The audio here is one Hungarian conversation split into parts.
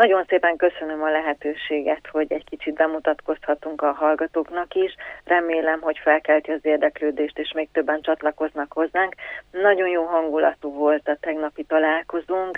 Nagyon szépen köszönöm a lehetőséget, hogy egy kicsit bemutatkozhatunk a hallgatóknak is. Remélem, hogy felkelti az érdeklődést, és még többen csatlakoznak hozzánk. Nagyon jó hangulatú volt a tegnapi találkozónk.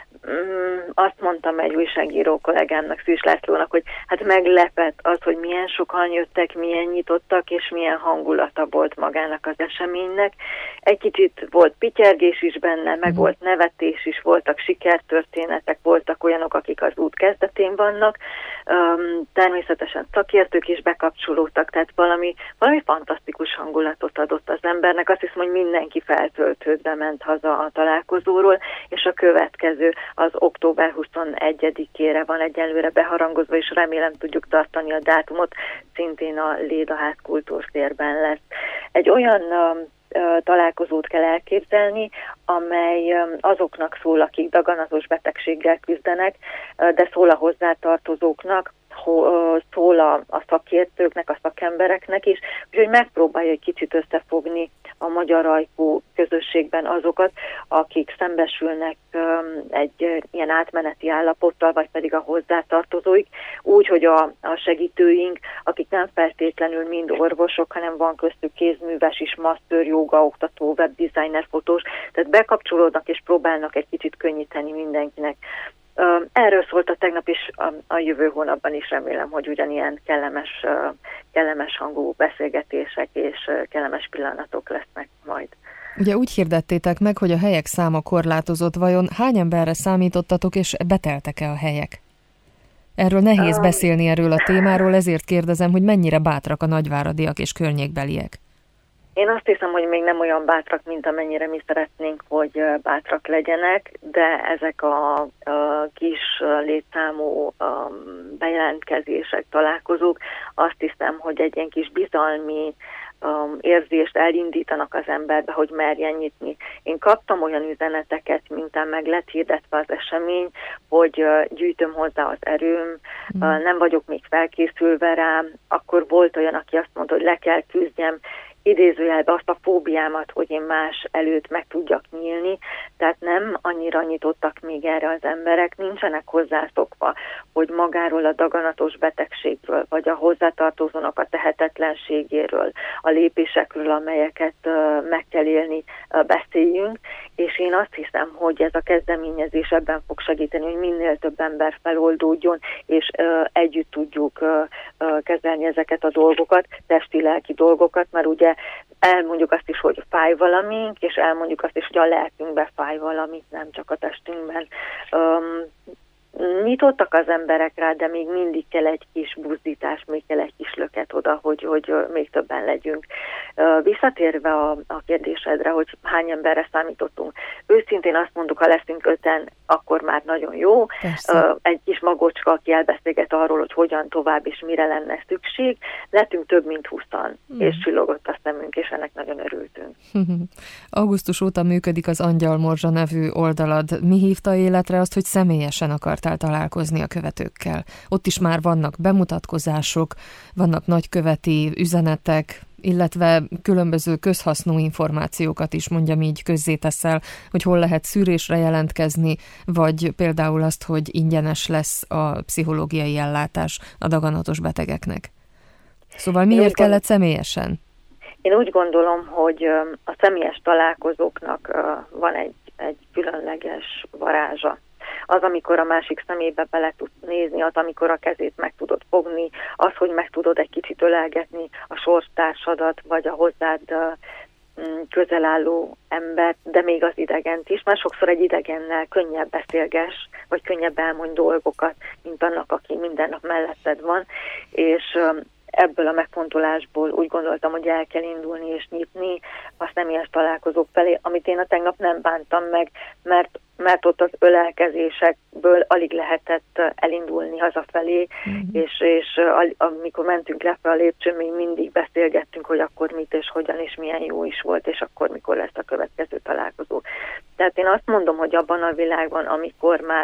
Azt mondtam egy újságíró kollégámnak, Szűs Lászlónak, hogy hát meglepett az, hogy milyen sokan jöttek, milyen nyitottak, és milyen hangulata volt magának az eseménynek. Egy kicsit volt pityergés is benne, meg volt nevetés is, voltak sikertörténetek, voltak olyanok, akik az út kezdetén vannak. Természetesen szakértők is bekapcsolódtak, tehát valami fantasztikus hangulatot adott az embernek. Azt hiszem, hogy mindenki feltöltődve ment haza a találkozóról, és a következő az október 21-ére van egyelőre beharangozva, és remélem tudjuk tartani a dátumot, szintén a Lédaház kultúrtérben lesz. Egy olyan találkozót kell elképzelni, amely azoknak szól, akik daganatos betegséggel küzdenek, de szól a hozzátartozóknak, szól a szakértőknek, a szakembereknek is, úgyhogy megpróbálja egy kicsit összefogni a magyar ajkú közösségben azokat, akik szembesülnek egy ilyen átmeneti állapottal, vagy pedig a hozzátartozóik, úgy, hogy a segítőink, akik nem feltétlenül mind orvosok, hanem van köztük kézműves is, masször, jóga, oktató, webdesigner, fotós, tehát bekapcsolódnak és próbálnak egy kicsit könnyíteni mindenkinek. Erről szólt a tegnap is, a jövő hónapban is remélem, hogy ugyanilyen kellemes hangú beszélgetések és kellemes pillanatok lesznek majd. Ugye úgy hirdettétek meg, hogy a helyek száma korlátozott, vajon hány emberre számítottatok, és beteltek-e a helyek? Erről nehéz beszélni, erről a témáról, ezért kérdezem, hogy mennyire bátrak a nagyváradiak és környékbeliek. Én azt hiszem, hogy még nem olyan bátrak, mint amennyire mi szeretnénk, hogy bátrak legyenek, de ezek a kis létszámú bejelentkezések, találkozók, azt hiszem, hogy egy ilyen kis bizalmi érzést elindítanak az emberbe, hogy merjen nyitni. Én kaptam olyan üzeneteket, miután meg lett hirdetve az esemény, hogy gyűjtöm hozzá az erőm, nem vagyok még felkészülve rá. Akkor volt olyan, aki azt mondta, hogy le kell küzdjem, idézőjelbe azt a fóbiámat, hogy én más előtt meg tudjak nyílni, tehát nem annyira nyitottak még erre az emberek, nincsenek hozzászokva, hogy magáról a daganatos betegségről, vagy a hozzátartozónak a tehetetlenségéről, a lépésekről, amelyeket meg kell élni, beszéljünk, és én azt hiszem, hogy ez a kezdeményezés ebben fog segíteni, hogy minél több ember feloldódjon, és együtt tudjuk kezelni ezeket a dolgokat, testi-lelki dolgokat, mert ugye elmondjuk azt is, hogy fáj valamink, és elmondjuk azt is, hogy a lelkünkben fáj valamit, nem csak a testünkben. Nyitottak az emberek rá, de még mindig kell egy kis buzdítás, még kell egy kis löket oda, hogy még többen legyünk. Visszatérve a kérdésedre, hogy hány emberre számítottunk, őszintén azt mondjuk, ha leszünk 5-en, akkor már nagyon jó. Egy kis magocska, aki elbeszélget arról, hogy hogyan tovább és mire lenne szükség. Lettünk több mint 20-an, és csillogott a szemünk, és ennek nagyon örültünk. Augusztus óta működik az Angyal Morzsa nevű oldalad. Mi hívta életre azt, hogy személyesen akartál találkozni a követőkkel? Ott is már vannak bemutatkozások, vannak nagyköveti üzenetek, illetve különböző közhasznú információkat is, mondjam így, közzéteszel, hogy hol lehet szűrésre jelentkezni, vagy például azt, hogy ingyenes lesz a pszichológiai ellátás a daganatos betegeknek. Szóval miért kellett személyesen? Én úgy gondolom, hogy a személyes találkozóknak van egy különleges varázsa. Az, amikor a másik szemébe bele tudsz nézni, az, amikor a kezét meg tudod fogni, az, hogy meg tudod egy kicsit ölelgetni a sorstársadat, vagy a hozzád közel álló embert, de még az idegent is, mert sokszor egy idegennel könnyebb beszélges, vagy könnyebb elmondj dolgokat, mint annak, aki minden nap melletted van, és ebből a megfontolásból úgy gondoltam, hogy el kell indulni és nyitni a személyes találkozók felé, amit én a tegnap nem bántam meg, mert ott az ölelkezésekből alig lehetett elindulni hazafelé, és amikor mentünk lefelé a lépcsőn, még mindig beszélgettünk, hogy akkor mit és hogyan, és milyen jó is volt, és akkor mikor lesz a következő találkozó. Tehát én azt mondom, hogy abban a világban, amikor már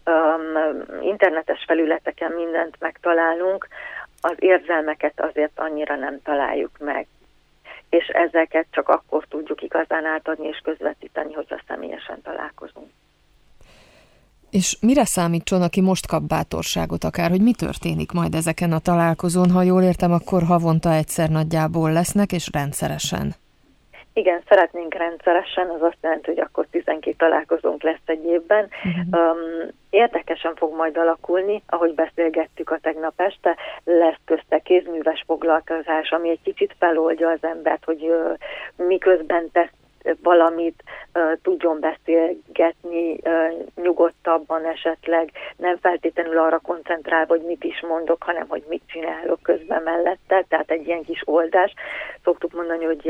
internetes felületeken mindent megtalálunk, az érzelmeket azért annyira nem találjuk meg. És ezeket csak akkor tudjuk igazán átadni és közvetíteni, hogyha személyesen találkozunk. És mire számítson, aki most kap bátorságot akár, hogy mi történik majd ezeken a találkozón? Ha jól értem, akkor havonta egyszer nagyjából lesznek, és rendszeresen. Igen, szeretnénk rendszeresen, az azt jelenti, hogy akkor 12 találkozónk lesz egy évben. Érdekesen fog majd alakulni, ahogy beszélgettük a tegnap este, lesz közte kézműves foglalkozás, ami egy kicsit feloldja az embert, hogy miközben tesz valamit, tudjon beszélgetni nyugodtabban esetleg, nem feltétlenül arra koncentrál, hogy mit is mondok, hanem hogy mit csinálok közben mellette, tehát egy ilyen kis oldás. Szoktuk mondani, hogy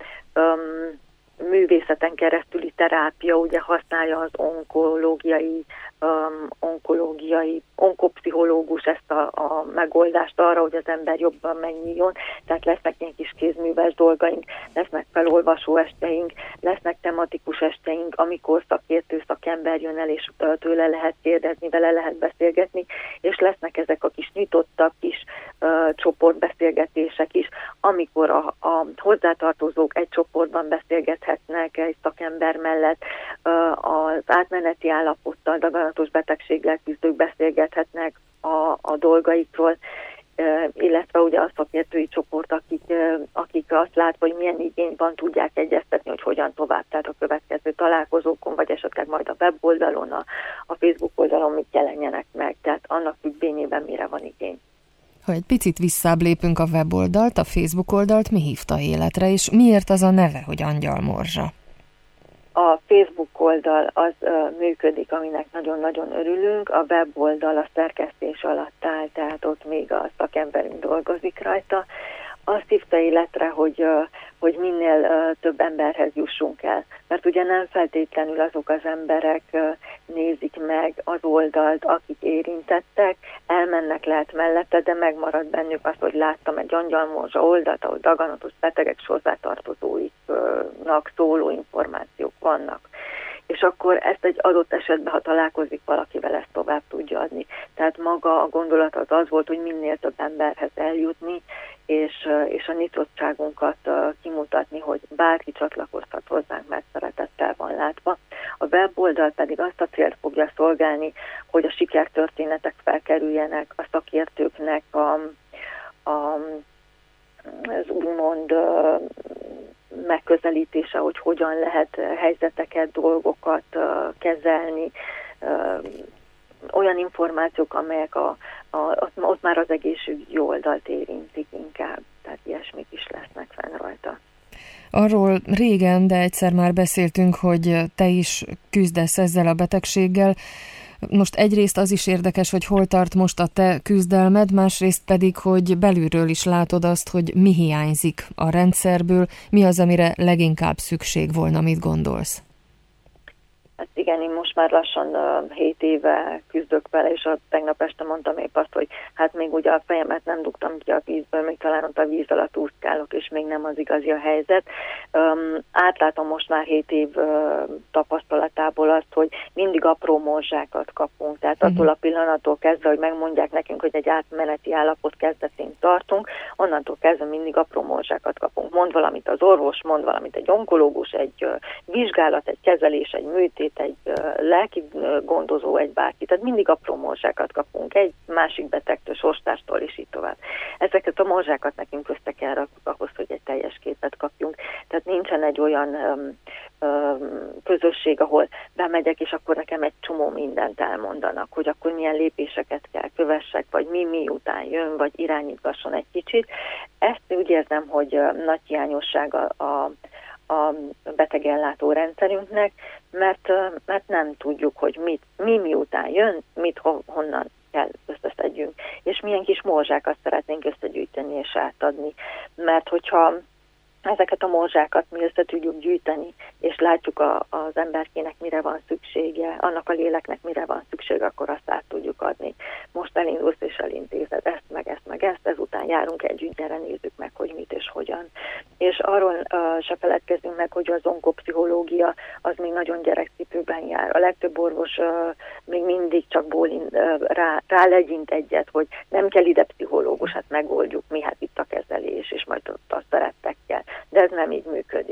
művészeten keresztüli terápia ugye használja az onkopszichológus ezt a megoldást arra, hogy az ember jobban megnyíljon, tehát lesznek ilyen kis kézműves dolgaink, lesznek felolvasó esteink, lesznek tematikus esteink, amikor szakember jön el, és tőle lehet kérdezni, vele lehet beszélgetni, és lesznek ezek a kis nyitottabb kis csoportbeszélgetések is, amikor a hozzátartozók egy csoportban beszélgethetnek egy szakember mellett, az átmeneti állapottal, daganatos betegséggel küzdők beszélgethetnek a dolgaikról, illetve ugye a szakértői csoport, akik azt látva, hogy milyen igény van, tudják egyeztetni, hogy hogyan tovább, tehát a következő találkozókon, vagy esetleg majd a weboldalon, a Facebook oldalon mit jelenjenek meg, tehát annak függvényében mire van igény. Ha egy picit visszább lépünk a weboldalt, a Facebook oldalt mi hívta életre, és miért az a neve, hogy Angyalmorzsa? A Facebook oldal az működik, aminek nagyon-nagyon örülünk, a weboldal a szerkesztés alatt áll, tehát ott még a szakemberünk dolgozik rajta. Azt hívta életre, hogy minél több emberhez jussunk el. Mert ugye nem feltétlenül azok az emberek nézik meg az oldalt, akik érintettek, elmennek lehet mellette, de megmarad bennük az, hogy láttam egy Angyalmorzsa oldalt, ahol daganatos betegek és hozzátartozóiknak szóló információk vannak. És akkor ezt egy adott esetben, ha találkozik valakivel, ezt tovább tudja adni. Tehát maga a gondolat az volt, hogy minél több emberhez eljutni, és a nyitottságunkat kimutatni, hogy bárki csatlakozhat hozzánk, mert szeretettel van látva. A weboldal pedig azt a célt fogja szolgálni, hogy a sikertörténetek felkerüljenek a szakértőknek az úgymond megközelítése, hogy hogyan lehet helyzeteket, dolgokat kezelni, olyan információk, amelyek ott már az egészségügyi oldalt érintik inkább, tehát ilyesmik is lesznek fenn rajta. Arról régen, de egyszer már beszéltünk, hogy te is küzdesz ezzel a betegséggel. Most egyrészt az is érdekes, hogy hol tart most a te küzdelmed, másrészt pedig, hogy belülről is látod azt, hogy mi hiányzik a rendszerből, mi az, amire leginkább szükség volna, mit gondolsz? Hát igen, én most már lassan 7 éve küzdök vele, és tegnap este mondtam épp azt, hogy hát még ugye a fejemet nem dugtam ki a vízből, még talán ott a víz alatt úszkálok, és még nem az igazi a helyzet. Átlátom most már 7 év tapasztalatából azt, hogy mindig apró morzsákat kapunk, tehát attól a pillanattól kezdve, hogy megmondják nekünk, hogy egy átmeneti állapot kezdetén tartunk, onnantól kezdve mindig apró morzsákat kapunk. Mond valamit az orvos, mond valamit egy onkológus, egy vizsgálat, egy kezelés, egy műtét, egy lelki gondozó, egy bárki. Tehát mindig apró morzsákat kapunk, egy másik betegtől, sorstárstól, és így tovább. Ezeket a morzsákat nekünk össze kell rakjuk ahhoz, hogy egy teljes képet kapjunk. Tehát nincsen egy olyan közösség, ahol bemegyek, és akkor nekem egy csomó mindent elmondanak, hogy akkor milyen lépéseket kell kövessek, vagy mi után jön, vagy irányítgasson egy kicsit. Ezt úgy érzem, hogy nagy hiányosság a betegellátó rendszerünknek, mert nem tudjuk, hogy mi után jön, honnan kell összeszedjünk, és milyen kis morzsákat szeretnénk összegyűjteni és átadni. Mert hogyha ezeket a morzsákat mi össze tudjuk gyűjteni, és látjuk az emberkének mire van szüksége, annak a léleknek mire van szüksége, akkor azt át tudjuk adni. Most elindulsz és elintézed ezt, meg ezt, ezután járunk együtt, gyere, nézzük meg, hogy mit és hogyan. És arról se feledkezzünk meg, hogy az onkopszichológia az még nagyon gyerekcipőben jár. A legtöbb orvos még mindig csak rálegyint egyet, hogy nem kell ide pszichológus, hát megoldjuk mi, hát itt a kezelés, és majd ott a szerettekkel. De ez nem így működik.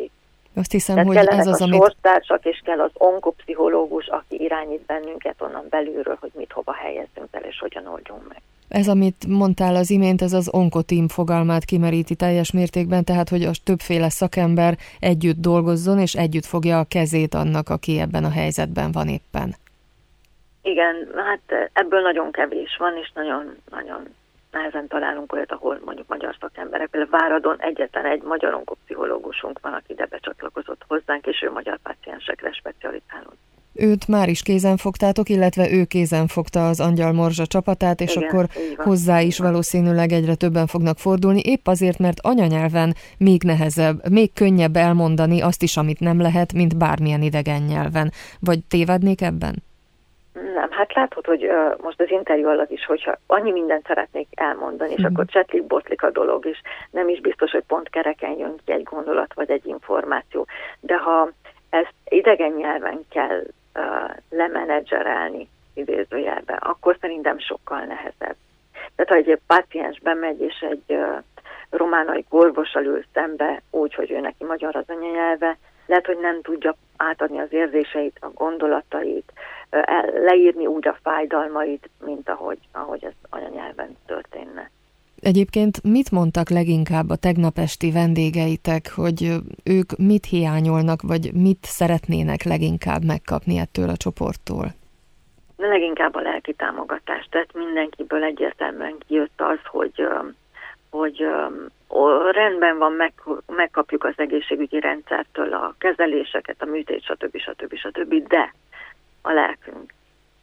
Azt hiszem, tehát hogy ez az, amit... sorstársak, és kell az onkopszichológus, aki irányít bennünket onnan belülről, hogy mit hova helyezzünk el, és hogyan oldjunk meg. Ez, amit mondtál az imént, ez az onkoteam fogalmát kimeríti teljes mértékben, tehát, hogy a többféle szakember együtt dolgozzon, és együtt fogja a kezét annak, aki ebben a helyzetben van éppen. Igen, hát ebből nagyon kevés van, és nagyon nehezen találunk olyat, ahol mondjuk magyar szakemberek. Például Váradon egyetlen egy magyar onkopszichológusunk van, aki ide becsatlakozott hozzánk, és ő magyar páciensekre specializálódott. Őt már is kézen fogtátok, illetve ő kézen fogta az Angyal Morzsa csapatát, és igen, akkor hozzá is valószínűleg egyre többen fognak fordulni, épp azért, mert anyanyelven még nehezebb, még könnyebb elmondani azt is, amit nem lehet, mint bármilyen idegen nyelven. Vagy tévednék ebben? Nem, hát látod, hogy most az interjú alatt is, hogyha annyi mindent szeretnék elmondani, és akkor csetlik-botlik a dolog, és nem is biztos, hogy pont kereken jön ki egy gondolat, vagy egy információ. De ha ezt idegen nyelven kell lemenedzserelni idézőjelben, akkor szerintem sokkal nehezebb. Tehát ha egy páciens bemegy, és egy románai orvossal ül szembe, úgy, hogy ő neki magyar az anyanyelve, lehet, hogy nem tudja átadni az érzéseit, a gondolatait, leírni úgy a fájdalmait, mint ahogy ez anyanyelven történne. Egyébként mit mondtak leginkább a tegnap esti vendégeitek, hogy ők mit hiányolnak, vagy mit szeretnének leginkább megkapni ettől a csoporttól? Leginkább a lelki támogatást. Tehát mindenkiből egyértelműen kijött az, hogy rendben van, megkapjuk az egészségügyi rendszertől a kezeléseket, a műtét, stb. De a lelkünk,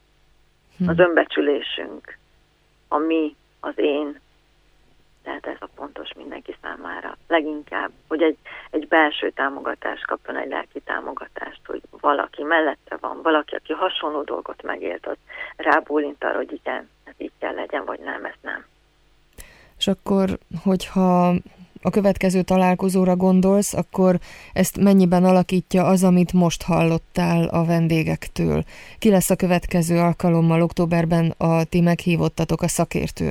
az önbecsülésünk, a mi, az én, tehát ez a fontos mindenki számára. Leginkább, hogy egy belső támogatást kapjon, egy lelki támogatást, hogy valaki mellette van, valaki, aki hasonló dolgot megélt, az rábólint arra, hogy igen, ez így kell legyen, vagy nem, ez nem. És akkor, hogyha a következő találkozóra gondolsz, akkor ezt mennyiben alakítja az, amit most hallottál a vendégektől? Ki lesz a következő alkalommal októberben ti meghívottatok a szakértő?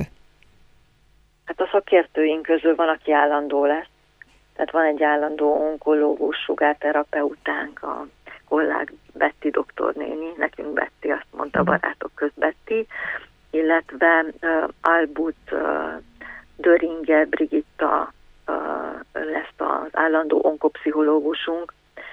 Hát a szakértőink közül van, aki állandó lesz. Tehát van egy állandó onkológus, sugárterapeutánk, a kollég Betty doktornéni, nekünk Betty, azt mondta a barátok közt Betty, illetve Albut Döringer Brigitta lesz az állandó onkopszichológusunk,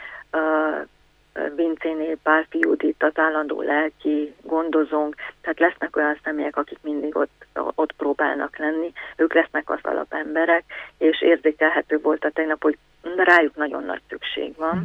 Vincéné Pálfi Judit az állandó lelki gondozónk, tehát lesznek olyan személyek, akik mindig ott próbálnak lenni, ők lesznek az alapemberek, és érzékelhető volt a tegnap, hogy rájuk nagyon nagy szükség van,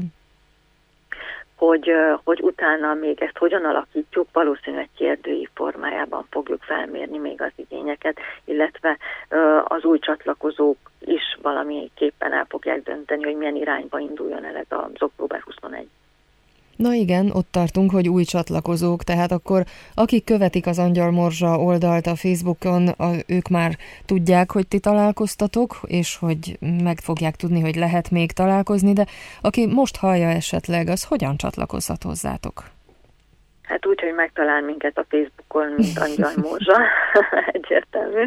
hogy utána még ezt hogyan alakítjuk, valószínűleg kérdői formájában fogjuk felmérni még az igényeket, illetve az új csatlakozók is valamiképpen el fogják dönteni, hogy milyen irányba induljon el ez az október 21. Na igen, ott tartunk, hogy új csatlakozók, tehát akkor akik követik az Angyal Morzsa oldalt a Facebookon, ők már tudják, hogy ti találkoztatok, és hogy meg fogják tudni, hogy lehet még találkozni, de aki most hallja esetleg, az hogyan csatlakozhat hozzátok? Hát úgy, hogy megtalál minket a Facebookon, mint Angyal Morzsa, egyértelmű.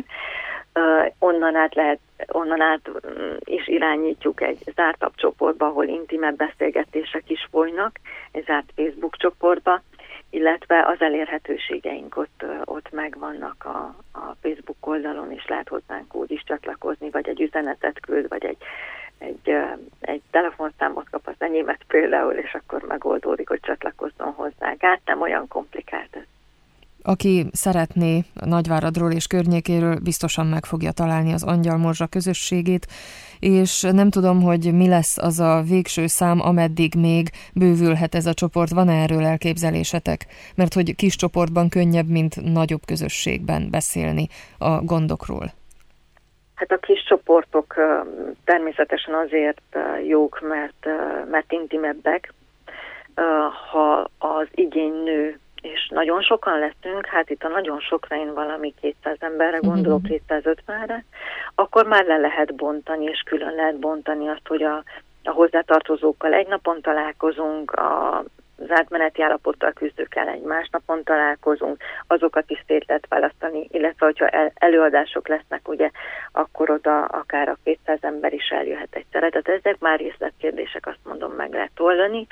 Onnan át is irányítjuk egy zártabb csoportba, ahol intimebb beszélgetések is folynak, egy zárt Facebook csoportba, illetve az elérhetőségeink ott megvannak a Facebook oldalon, és lehet hozzánk úgy is csatlakozni, vagy egy üzenetet küld, vagy egy telefonszámot kap, az enyémet például, és akkor megoldódik, hogy csatlakozzon hozzá. Hát nem olyan komplikált ez. Aki szeretné Nagyváradról és környékéről, biztosan meg fogja találni az Angyal Morzsa közösségét, és nem tudom, hogy mi lesz az a végső szám, ameddig még bővülhet ez a csoport. Van-e erről elképzelésetek? Mert hogy kis csoportban könnyebb, mint nagyobb közösségben beszélni a gondokról. Hát a kis csoportok természetesen azért jók, mert intimebbek. Ha az igény nő, és nagyon sokan leszünk, hát itt a nagyon sokra én valami 200 emberre gondolok, 250-re, akkor már le lehet bontani, és külön lehet bontani azt, hogy a hozzátartozókkal egy napon találkozunk, az átmeneti állapottal küzdőkkel egy más napon találkozunk, azokat is szét lehet választani, illetve hogyha előadások lesznek, ugye, akkor oda akár a 200 ember is eljöhet egyszerre. Tehát ezek már részletkérdések, azt mondom, meg lehet oldani.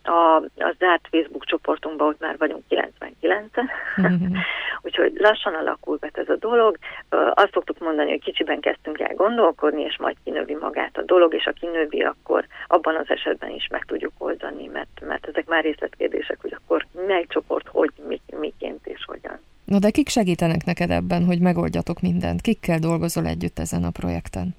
A zárt Facebook csoportunkban ott már vagyunk 99-en, úgyhogy lassan alakul be ez a dolog. Azt szoktuk mondani, hogy kicsiben kezdtünk el gondolkodni, és majd kinövi magát a dolog, és ha kinövi, akkor abban az esetben is meg tudjuk oldani, mert ezek már részletkérdések, hogy akkor mely csoport, hogy, miként és hogyan. Na de kik segítenek neked ebben, hogy megoldjatok mindent? Kikkel dolgozol együtt ezen a projekten?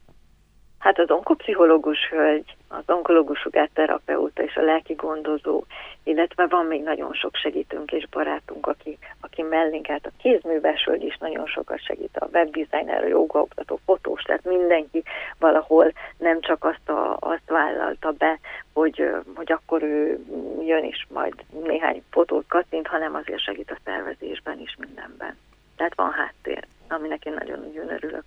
Hát az onkopszichológus hölgy, az onkológus sugárterapeuta és a lelki gondozó, illetve van még nagyon sok segítőnk és barátunk, aki mellénk állt. A kézműves hölgy is nagyon sokat segít, a webdesigner, a jogaoktató, fotós, tehát mindenki valahol nem csak azt vállalta be, hogy akkor ő jön és majd néhány fotót kattint, hanem azért segít a szervezésben is, mindenben. Tehát van háttér, aminek én nagyon örülök.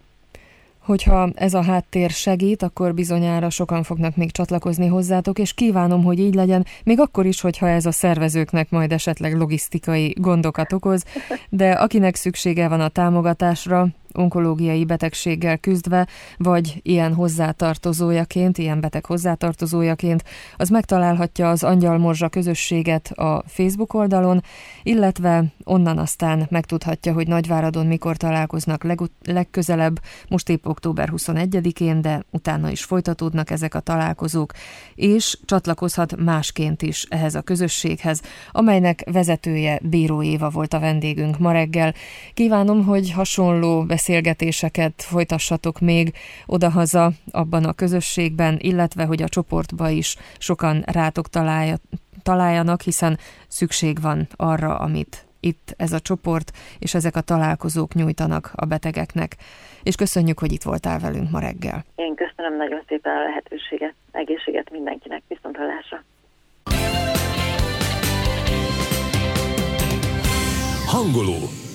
Hogyha ez a háttér segít, akkor bizonyára sokan fognak még csatlakozni hozzátok, és kívánom, hogy így legyen, még akkor is, hogyha ez a szervezőknek majd esetleg logisztikai gondokat okoz, de akinek szüksége van a támogatásra, onkológiai betegséggel küzdve, vagy ilyen hozzátartozójaként, ilyen beteg hozzátartozójaként, az megtalálhatja az Angyalmorzsa közösséget a Facebook oldalon, illetve onnan aztán megtudhatja, hogy Nagyváradon mikor találkoznak legközelebb, most épp október 21-én, de utána is folytatódnak ezek a találkozók, és csatlakozhat másként is ehhez a közösséghez, amelynek vezetője Bíró Éva volt a vendégünk ma reggel. Kívánom, hogy hasonló beszélgetéseket folytassatok még odahaza abban a közösségben, illetve hogy a csoportba is sokan rátok találjanak, hiszen szükség van arra, amit itt ez a csoport és ezek a találkozók nyújtanak a betegeknek. És köszönjük, hogy itt voltál velünk ma reggel. Én köszönöm nagyon szépen a lehetőséget, egészséget mindenkinek, viszonthallásra. Hangoló.